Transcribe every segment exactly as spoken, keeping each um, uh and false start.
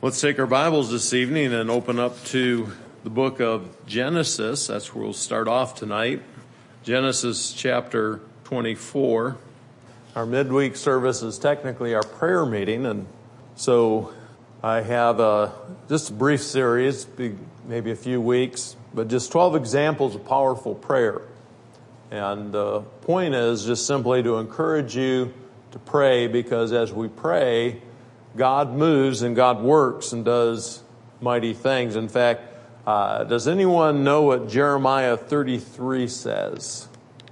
Let's take our Bibles this evening and open up to the book of Genesis. That's where we'll start off tonight. Genesis chapter twenty-four. Our midweek service is technically our prayer meeting, and so I have a, just a brief series, maybe a few weeks, but just twelve examples of powerful prayer. And the point is just simply to encourage you to pray, because as we pray, God moves and God works and does mighty things. In fact, uh, does anyone know what Jeremiah thirty-three says?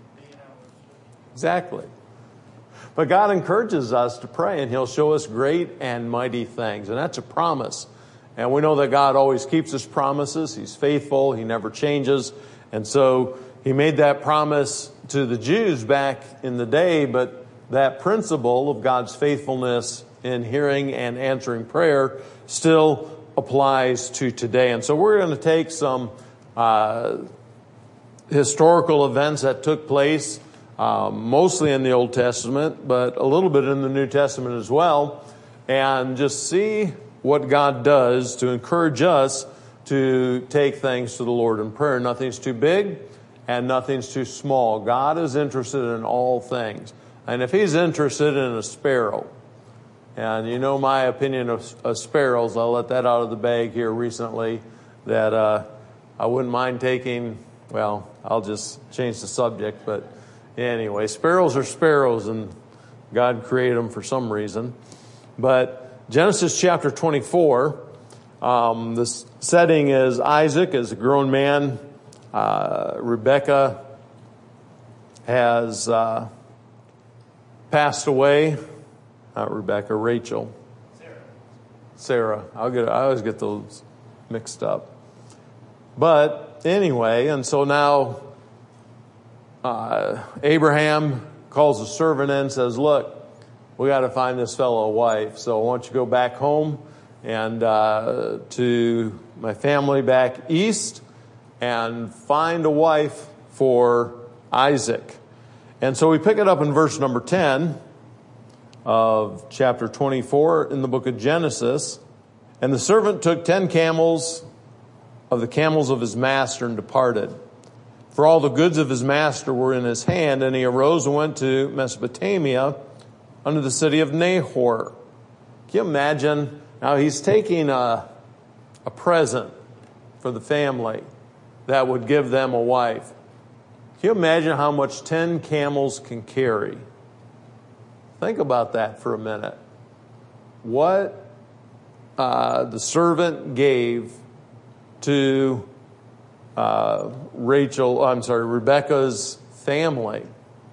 Exactly. But God encourages us to pray, and He'll show us great and mighty things. And that's a promise. And we know that God always keeps His promises. He's faithful. He never changes. And so He made that promise to the Jews back in the day, but that principle of God's faithfulness in hearing and answering prayer still applies to today. And so we're going to take some uh, historical events that took place, uh, mostly in the Old Testament, but a little bit in the New Testament as well, and just see what God does to encourage us to take things to the Lord in prayer. Nothing's too big and nothing's too small. God is interested in all things. And if He's interested in a sparrow, and you know my opinion of, of sparrows, I'll let that out of the bag here recently, that uh, I wouldn't mind taking, well, I'll just change the subject, but anyway, sparrows are sparrows, and God created them for some reason. But Genesis chapter twenty-four, um, the setting is Isaac is a grown man. Uh, Rebekah has uh, passed away. Not Rebecca, Rachel. Sarah. Sarah. I'll get, I always get those mixed up. But anyway, and so now uh, Abraham calls a servant in and says, look, we got to find this fellow a wife. So I want you to go back home and uh, to my family back east and find a wife for Isaac. And so we pick it up in verse number ten. Of chapter twenty-four in the book of Genesis. And the servant took ten camels of the camels of his master and departed. For all the goods of his master were in his hand, and he arose and went to Mesopotamia unto the city of Nahor. Can you imagine? Now he's taking a, a present for the family that would give them a wife. Can you imagine how much ten camels can carry? Think about that for a minute. What uh, the servant gave to uh, Rachel, I'm sorry, Rebekah's family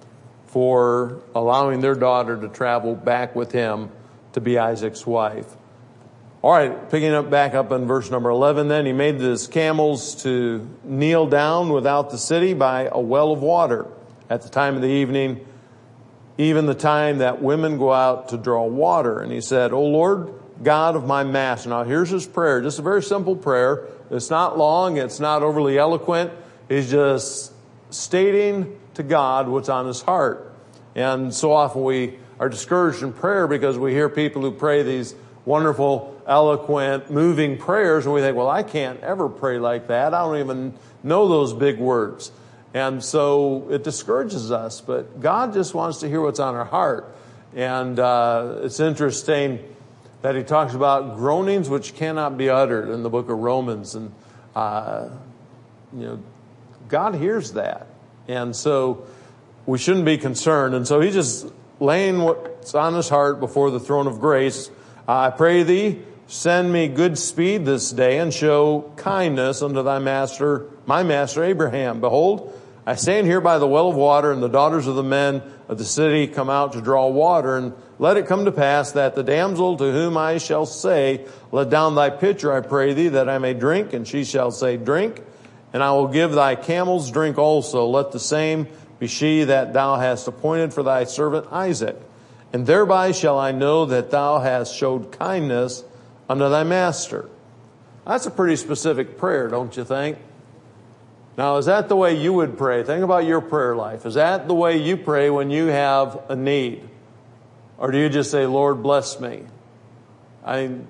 for allowing their daughter to travel back with him to be Isaac's wife. All right, picking up back up in verse number eleven then, he made his camels to kneel down without the city by a well of water at the time of the evening, even the time that women go out to draw water. And he said, O Lord, God of my master. Now here's his prayer, just a very simple prayer. It's not long, it's not overly eloquent. He's just stating to God what's on his heart. And so often we are discouraged in prayer because we hear people who pray these wonderful, eloquent, moving prayers, and we think, well, I can't ever pray like that. I don't even know those big words. And so it discourages us, but God just wants to hear what's on our heart. And uh, it's interesting that he talks about groanings which cannot be uttered in the book of Romans. And, uh, you know, God hears that. And so we shouldn't be concerned. And so he's just laying what's on his heart before the throne of grace. I pray thee, send me good speed this day and show kindness unto thy master, my master Abraham. Behold, I stand here by the well of water, and the daughters of the men of the city come out to draw water. And let it come to pass that the damsel to whom I shall say, let down thy pitcher, I pray thee, that I may drink. And she shall say, drink. And I will give thy camels drink also. Let the same be she that thou hast appointed for thy servant Isaac. And thereby shall I know that thou hast showed kindness unto thy master. That's a pretty specific prayer, don't you think? Now, is that the way you would pray? Think about your prayer life. Is that the way you pray when you have a need? Or do you just say, Lord, bless me? I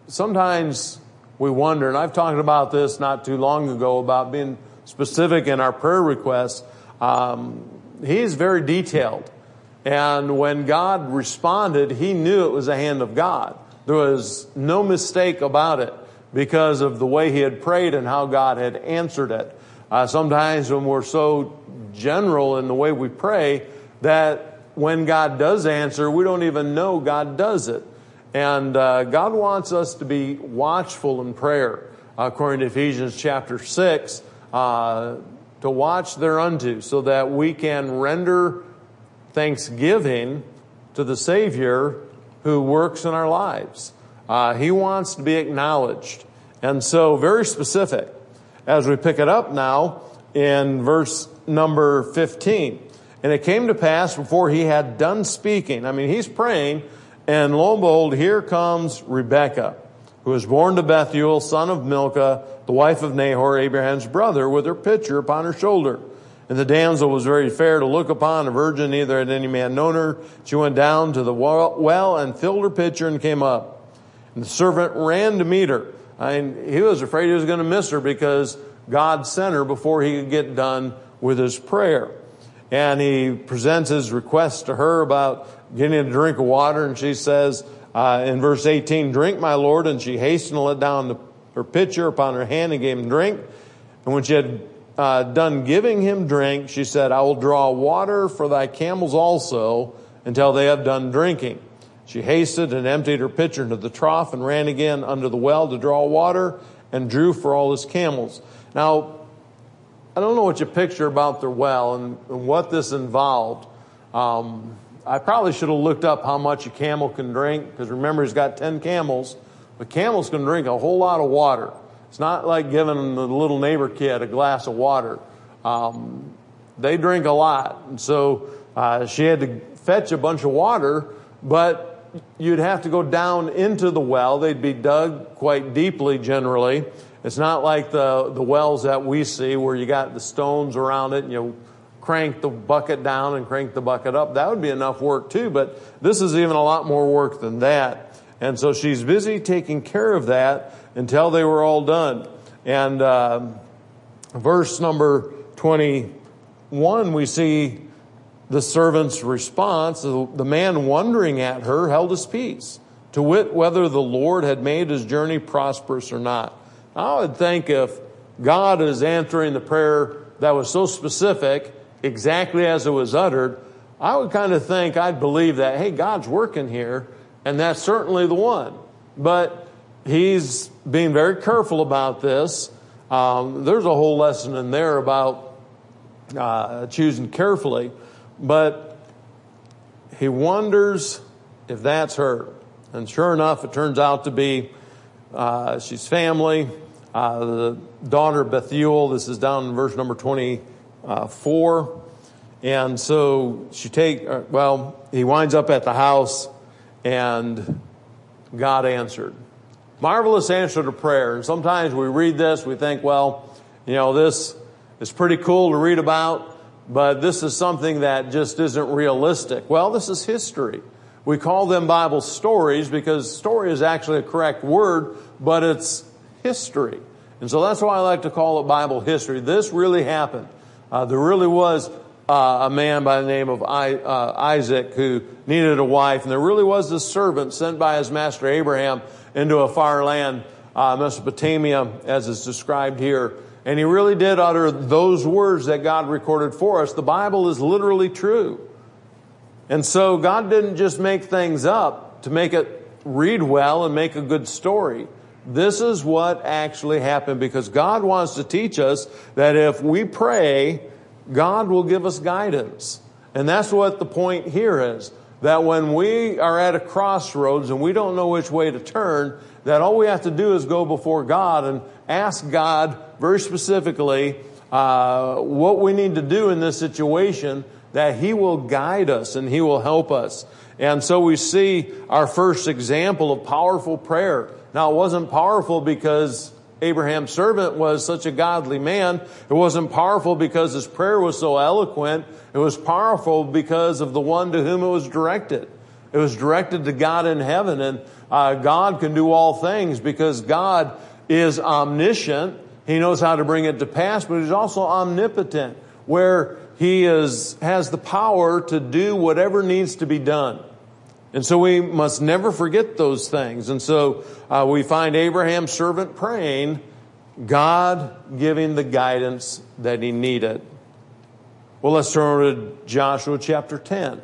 sometimes we wonder, and I've talked about this not too long ago, about being specific in our prayer requests. Um, he's very detailed. And when God responded, he knew it was a hand of God. There was no mistake about it because of the way he had prayed and how God had answered it. Uh, sometimes when we're so general in the way we pray that when God does answer, we don't even know God does it. And uh, God wants us to be watchful in prayer, according to Ephesians chapter six, uh, to watch thereunto, so that we can render thanksgiving to the Savior who works in our lives. Uh, he wants to be acknowledged. And so very specific. As we pick it up now in verse number fifteen. And it came to pass before he had done speaking. I mean, he's praying, and lo and behold, here comes Rebekah, who was born to Bethuel, son of Milcah, the wife of Nahor, Abraham's brother, with her pitcher upon her shoulder. And the damsel was very fair to look upon, a virgin, neither had any man known her. She went down to the well and filled her pitcher and came up. And the servant ran to meet her. I mean, he was afraid he was going to miss her because God sent her before he could get done with his prayer. And he presents his request to her about getting a drink of water. And she says uh, in verse eighteen, "Drink, my Lord." And she hastened to let down the, her pitcher upon her hand and gave him drink. And when she had uh, done giving him drink, she said, "I will draw water for thy camels also until they have done drinking." She hasted and emptied her pitcher into the trough and ran again under the well to draw water and drew for all his camels. Now, I don't know what you picture about their well and, and what this involved. Um, I probably should have looked up how much a camel can drink, because remember, he's got ten camels. But camels can drink a whole lot of water. It's not like giving the little neighbor kid a glass of water. Um, they drink a lot. And so uh, she had to fetch a bunch of water, but you'd have to go down into the well. They'd be dug quite deeply generally. It's not like the, the wells that we see where you got the stones around it and you crank the bucket down and crank the bucket up. That would be enough work too, but this is even a lot more work than that. And so she's busy taking care of that until they were all done. And uh, verse number twenty-one, we see the servant's response. The man, wondering at her, held his peace, to wit, whether the Lord had made his journey prosperous or not. I would think if God is answering the prayer that was so specific, exactly as it was uttered, I would kind of think, I'd believe that, hey, God's working here, and that's certainly the one. But he's being very careful about this. Um, there's a whole lesson in there about uh, choosing carefully. But he wonders if that's her. And sure enough, it turns out to be uh, she's family. Uh, the daughter of Bethuel, this is down in verse number twenty-four. And so she take, well, he winds up at the house and God answered. Marvelous answer to prayer. And sometimes we read this, we think, well, you know, this is pretty cool to read about, but this is something that just isn't realistic. Well, this is history. We call them Bible stories because story is actually a correct word, but it's history. And so that's why I like to call it Bible history. This really happened. Uh, there really was uh, a man by the name of I, uh, Isaac who needed a wife. And there really was this servant sent by his master Abraham into a far land, uh, Mesopotamia, as is described here. And he really did utter those words that God recorded for us. The Bible is literally true. And so God didn't just make things up to make it read well and make a good story. This is what actually happened, because God wants to teach us that if we pray, God will give us guidance. And that's what the point here is, that when we are at a crossroads and we don't know which way to turn, that all we have to do is go before God and ask God very specifically uh, what we need to do in this situation, that He will guide us and He will help us. And so we see our first example of powerful prayer. Now, it wasn't powerful because Abraham's servant was such a godly man. It wasn't powerful because his prayer was so eloquent. It was powerful because of the one to whom it was directed. It was directed to God in heaven. And Uh, God can do all things because God is omniscient. He knows how to bring it to pass, but He's also omnipotent, where He is has the power to do whatever needs to be done. And so we must never forget those things. And so uh, we find Abraham's servant praying, God giving the guidance that he needed. Well, let's turn to Joshua chapter ten.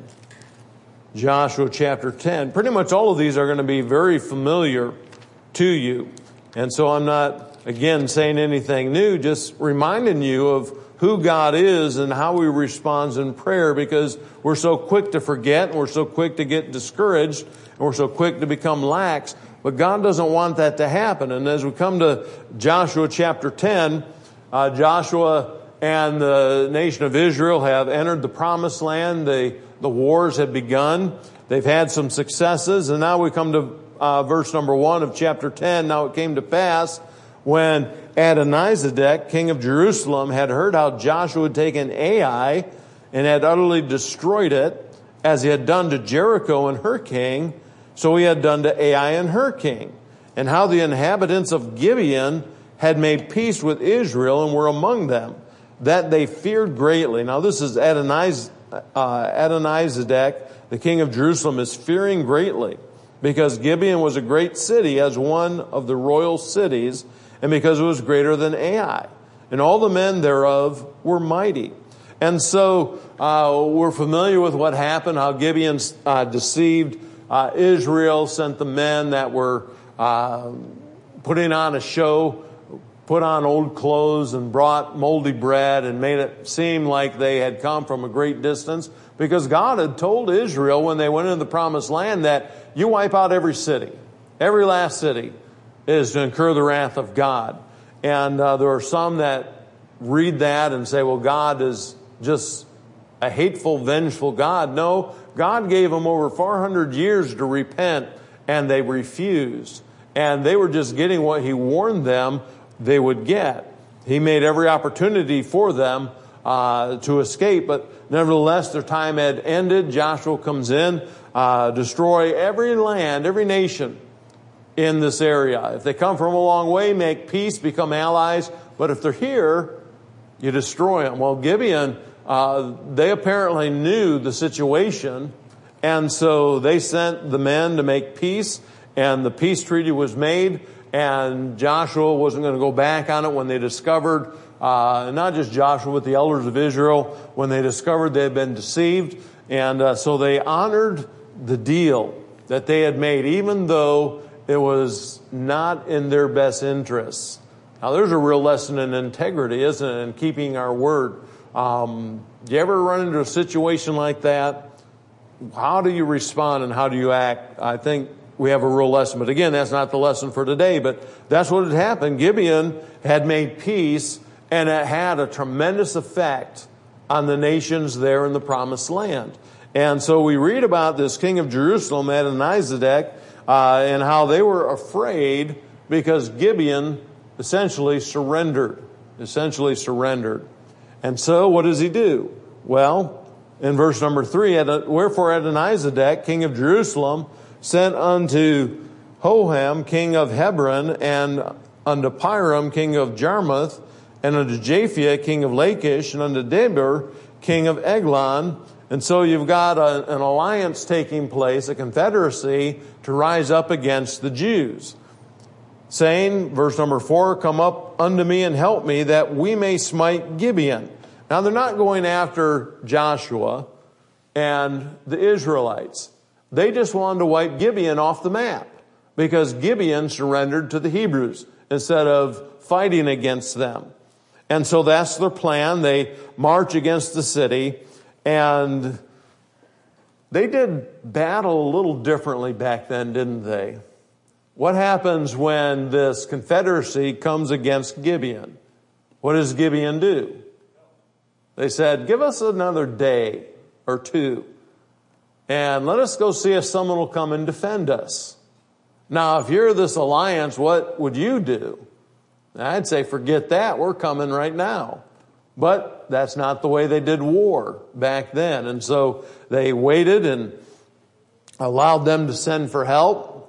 Joshua chapter ten. Pretty much all of these are going to be very familiar to you. And so I'm not, again, saying anything new, just reminding you of who God is and how He responds in prayer, because we're so quick to forget and we're so quick to get discouraged and we're so quick to become lax. But God doesn't want that to happen. And as we come to Joshua chapter ten, uh, Joshua and the nation of Israel have entered the promised land. The, the wars have begun. They've had some successes. And now we come to uh, verse number one of chapter ten. Now it came to pass when Adonizedek, king of Jerusalem, had heard how Joshua had taken Ai and had utterly destroyed it, as he had done to Jericho and her king, so he had done to Ai and her king, and how the inhabitants of Gibeon had made peace with Israel and were among them, that they feared greatly. Now this is Adoniz, uh, Adonizedek, the king of Jerusalem, is fearing greatly, because Gibeon was a great city, as one of the royal cities, and because it was greater than Ai. And all the men thereof were mighty. And so uh, we're familiar with what happened, how Gibeon uh, deceived uh, Israel, sent the men that were uh, putting on a show, put on old clothes and brought moldy bread and made it seem like they had come from a great distance, because God had told Israel when they went into the promised land that you wipe out every city, every last city is to incur the wrath of God. And uh, there are some that read that and say, well, God is just a hateful, vengeful God. No, God gave them over four hundred years to repent, and they refused. And they were just getting what He warned them they would get. He made every opportunity for them uh, to escape, but nevertheless, their time had ended. Joshua comes in, uh, destroy every land, every nation in this area. If they come from a long way, make peace, become allies. But if they're here, you destroy them. Well, Gibeon, uh, they apparently knew the situation. And so they sent the men to make peace. And the peace treaty was made. And Joshua wasn't going to go back on it when they discovered, uh, not just Joshua, but the elders of Israel, when they discovered they had been deceived. And uh, so they honored the deal that they had made, even though it was not in their best interests. Now, there's a real lesson in integrity, isn't it, in keeping our word. Um, do you ever run into a situation like that? How do you respond and how do you act? I think we have a real lesson. But again, that's not the lesson for today. But that's what had happened. Gibeon had made peace, and it had a tremendous effect on the nations there in the promised land. And so we read about this king of Jerusalem, Adonizedek, Uh, and how they were afraid because Gibeon essentially surrendered, essentially surrendered. And so what does he do? Well, in verse number three, wherefore Adonizedek, king of Jerusalem, sent unto Hoham, king of Hebron, and unto Piram, king of Jarmuth, and unto Japhia, king of Lachish, and unto Debir, king of Eglon. And so you've got a, an alliance taking place, a confederacy, to rise up against the Jews. Saying, verse number four, come up unto me and help me, that we may smite Gibeon. Now they're not going after Joshua and the Israelites. They just wanted to wipe Gibeon off the map, because Gibeon surrendered to the Hebrews instead of fighting against them. And so that's their plan. They march against the city. And they did battle a little differently back then, didn't they? What happens when this confederacy comes against Gibeon? What does Gibeon do? They said, give us another day or two, and let us go see if someone will come and defend us. Now, if you're this alliance, what would you do? I'd say, forget that. We're coming right now. But that's not the way they did war back then. And so they waited and allowed them to send for help.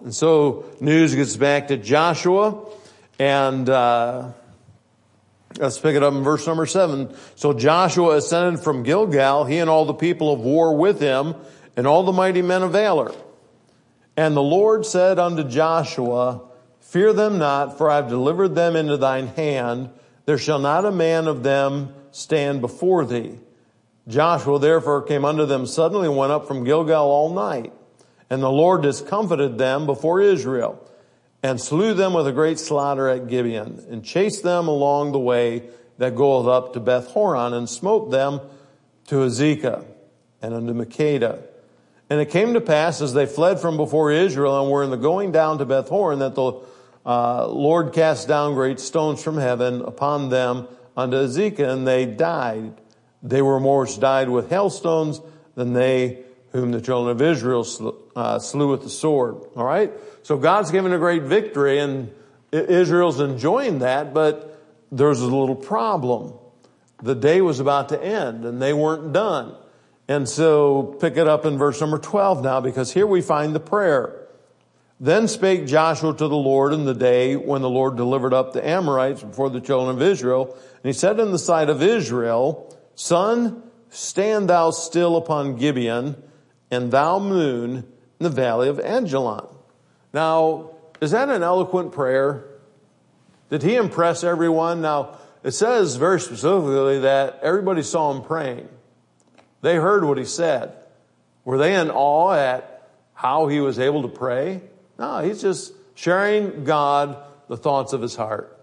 And so news gets back to Joshua, and uh, let's pick it up in verse number seven. So Joshua ascended from Gilgal, he and all the people of war with him, and all the mighty men of valor. And the Lord said unto Joshua, fear them not, for I have delivered them into thine hand. There shall not a man of them stand before thee. Joshua therefore came unto them suddenly and went up from Gilgal all night. And the Lord discomfited them before Israel, and slew them with a great slaughter at Gibeon, and chased them along the way that goeth up to Beth Horon, and smote them to Azekah and unto Makkedah. And it came to pass, as they fled from before Israel, and were in the going down to Beth Horon, that the uh, Lord cast down great stones from heaven upon them unto Azekah, and they died. They were more died with hailstones than they whom the children of Israel slew, uh, slew with the sword. All right? So God's given a great victory, and Israel's enjoying that, but there's a little problem. The day was about to end, and they weren't done. And so pick it up in verse number twelve now, because here we find the prayer. Then spake Joshua to the Lord in the day when the Lord delivered up the Amorites before the children of Israel. And he said in the sight of Israel, Sun, stand thou still upon Gibeon, and thou moon in the valley of Ajalon. Now, is that an eloquent prayer? Did he impress everyone? Now, it says very specifically that everybody saw him praying. They heard what he said. Were they in awe at how he was able to pray? No, he's just sharing God the thoughts of his heart.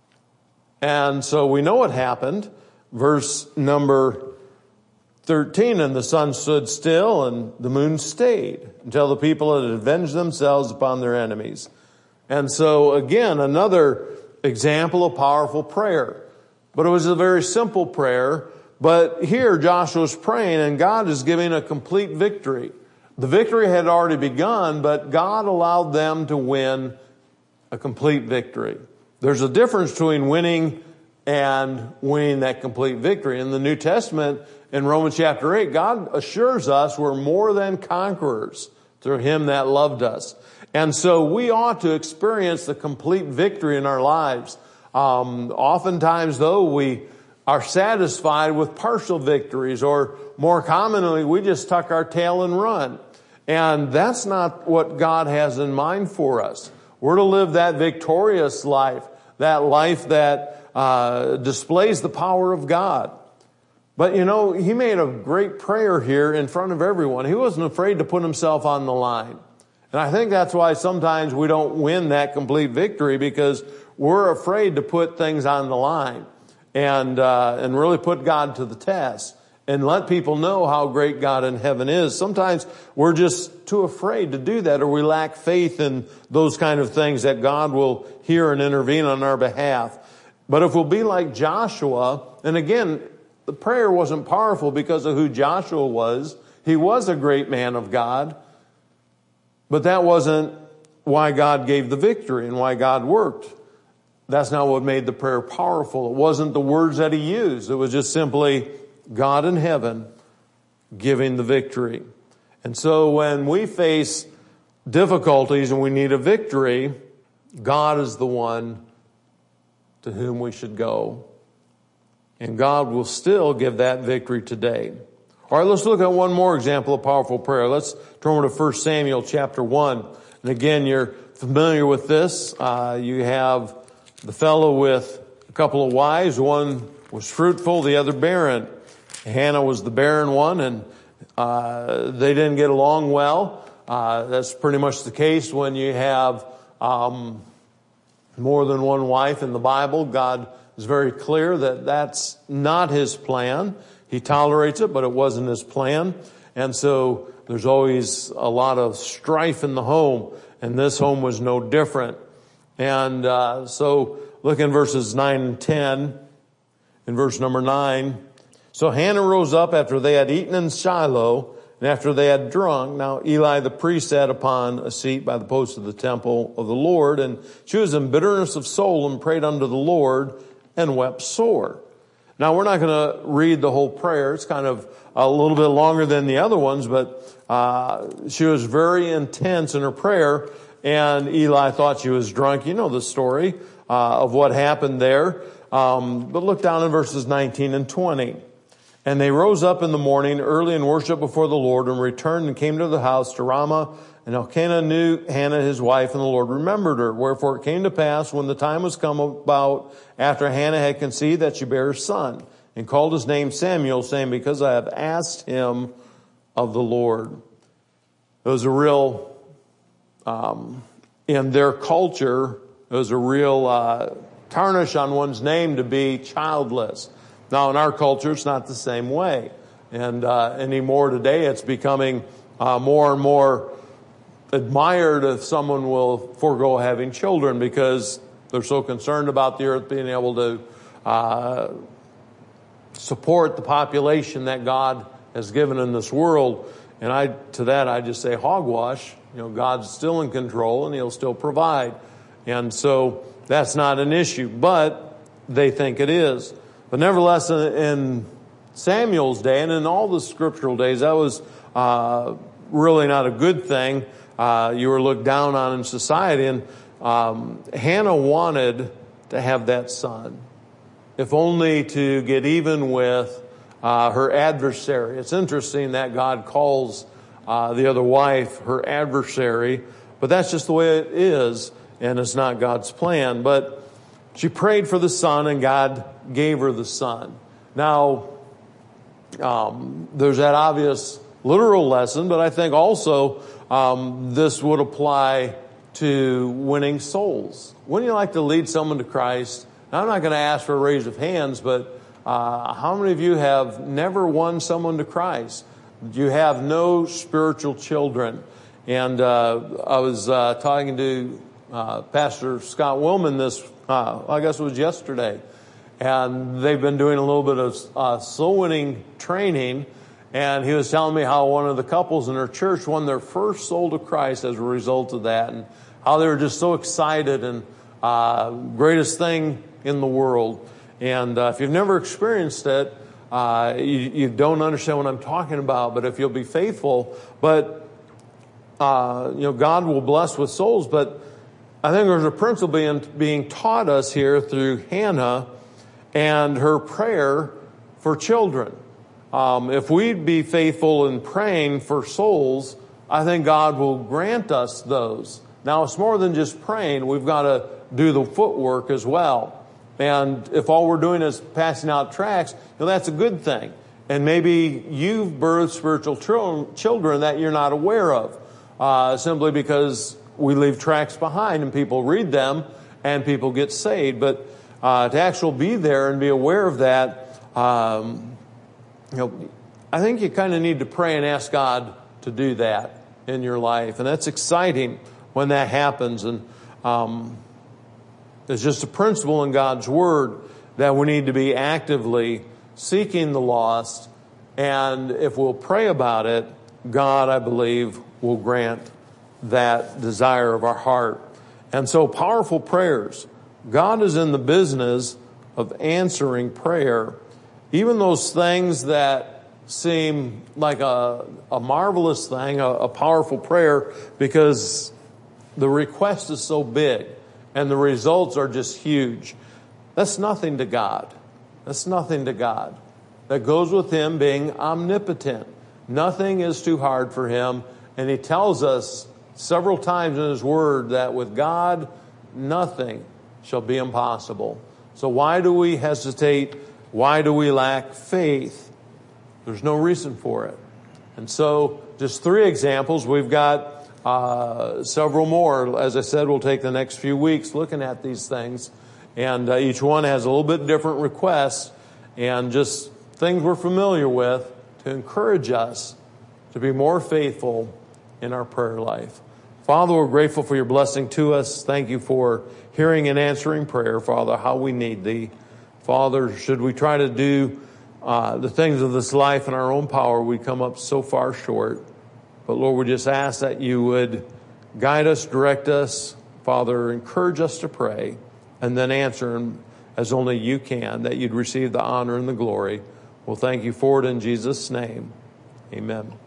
And so we know what happened. Verse number thirteen, and the sun stood still and the moon stayed until the people had avenged themselves upon their enemies. And so again, another example of powerful prayer. But it was a very simple prayer. But here Joshua's praying, and God is giving a complete victory. The victory had already begun, but God allowed them to win a complete victory. There's a difference between winning and winning that complete victory. In the New Testament, in Romans chapter eight, God assures us we're more than conquerors through him that loved us. And so we ought to experience the complete victory in our lives. Um, oftentimes, though, we are satisfied with partial victories, or more commonly, we just tuck our tail and run. And that's not what God has in mind for us. We're to live that victorious life, that life that uh, displays the power of God. But you know, he made a great prayer here in front of everyone. He wasn't afraid to put himself on the line. And I think that's why sometimes we don't win that complete victory, because we're afraid to put things on the line. And, uh, and really put God to the test and let people know how great God in heaven is. Sometimes we're just too afraid to do that, or we lack faith in those kind of things that God will hear and intervene on our behalf. But if we'll be like Joshua, and again, the prayer wasn't powerful because of who Joshua was. He was a great man of God, but that wasn't why God gave the victory and why God worked. That's not what made the prayer powerful. It wasn't the words that he used. It was just simply God in heaven giving the victory. And so when we face difficulties and we need a victory, God is the one to whom we should go. And God will still give that victory today. All right, let's look at one more example of powerful prayer. Let's turn over to First Samuel chapter one. And again, you're familiar with this. Uh, you have the fellow with a couple of wives. One was fruitful, the other barren. Hannah was the barren one, and uh, they didn't get along well. Uh, that's pretty much the case when you have um, more than one wife in the Bible. God is very clear that that's not his plan. He tolerates it, but it wasn't his plan. And so there's always a lot of strife in the home, and this home was no different. And uh, so look in verses nine and ten. In verse number nine. So Hannah rose up after they had eaten in Shiloh, and after they had drunk. Now Eli the priest sat upon a seat by the post of the temple of the Lord, and she was in bitterness of soul and prayed unto the Lord and wept sore. Now we're not going to read the whole prayer. It's kind of a little bit longer than the other ones, but uh she was very intense in her prayer. and Eli thought she was drunk. You know the story uh, of what happened there. Um, but look down in verses nineteen and twenty. And they rose up in the morning early and worshiped before the Lord, and returned and came to the house to Ramah. And Elkanah knew Hannah his wife, and the Lord remembered her. Wherefore it came to pass, when the time was come about, after Hannah had conceived, that she bare a son, and called his name Samuel, saying, Because I have asked him of the Lord. It was a real, um, in their culture, it was a real uh, tarnish on one's name to be childless. Now, in our culture, it's not the same way. And uh, anymore today, it's becoming uh, more and more admired if someone will forego having children, because they're so concerned about the earth being able to uh, support the population that God has given in this world. And I, to that, I just say hogwash. You know, God's still in control, and He'll still provide. And so that's not an issue, but they think it is. But nevertheless, in Samuel's day and in all the scriptural days, that was uh, really not a good thing. Uh, you were looked down on in society. And um, Hannah wanted to have that son, if only to get even with uh, her adversary. It's interesting that God calls uh, the other wife her adversary, but that's just the way it is, and it's not God's plan. But she prayed for the son, and God gave her the son. Now, um, there's that obvious literal lesson, but I think also um, this would apply to winning souls. Wouldn't you like to lead someone to Christ? Now, I'm not going to ask for a raise of hands, but uh, how many of you have never won someone to Christ? You have no spiritual children. And uh, I was uh, talking to uh, Pastor Scott Willman this Uh, I guess it was yesterday. And they've been doing a little bit of uh, soul winning training. And he was telling me how one of the couples in their church won their first soul to Christ as a result of that. And how they were just so excited, and uh, greatest thing in the world. And uh, if you've never experienced it, uh, you, you don't understand what I'm talking about. But if you'll be faithful, but, uh, you know, God will bless with souls. But I think there's a principle being, being taught us here through Hannah and her prayer for children. Um, if we'd be faithful in praying for souls, I think God will grant us those. Now, it's more than just praying. We've got to do the footwork as well. And if all we're doing is passing out tracts, you know, that's a good thing. And maybe you've birthed spiritual children that you're not aware of, uh, simply because we leave tracts behind and people read them and people get saved. But uh, to actually be there and be aware of that, um, you know, I think you kind of need to pray and ask God to do that in your life. And that's exciting when that happens. And um, it's just a principle in God's Word that we need to be actively seeking the lost. And if we'll pray about it, God, I believe, will grant that desire of our heart. And so powerful prayers. God is in the business of answering prayer. Even those things that seem like a, a marvelous thing, a, a powerful prayer, because the request is so big and the results are just huge. That's nothing to God. That's nothing to God. That goes with Him being omnipotent. Nothing is too hard for Him. And He tells us several times in His Word that with God, nothing shall be impossible. So why do we hesitate? Why do we lack faith? There's no reason for it. And so just three examples. We've got uh, several more. As I said, we'll take the next few weeks looking at these things. And uh, each one has a little bit different requests and just things we're familiar with to encourage us to be more faithful in our prayer life. Father, we're grateful for your blessing to us. Thank you for hearing and answering prayer, Father, how we need thee. Father, should we try to do uh, the things of this life in our own power, we come up so far short. But Lord, we just ask that you would guide us, direct us, Father, encourage us to pray, and then answer them as only you can, that you'd receive the honor and the glory. We'll thank you for it in Jesus' name. Amen.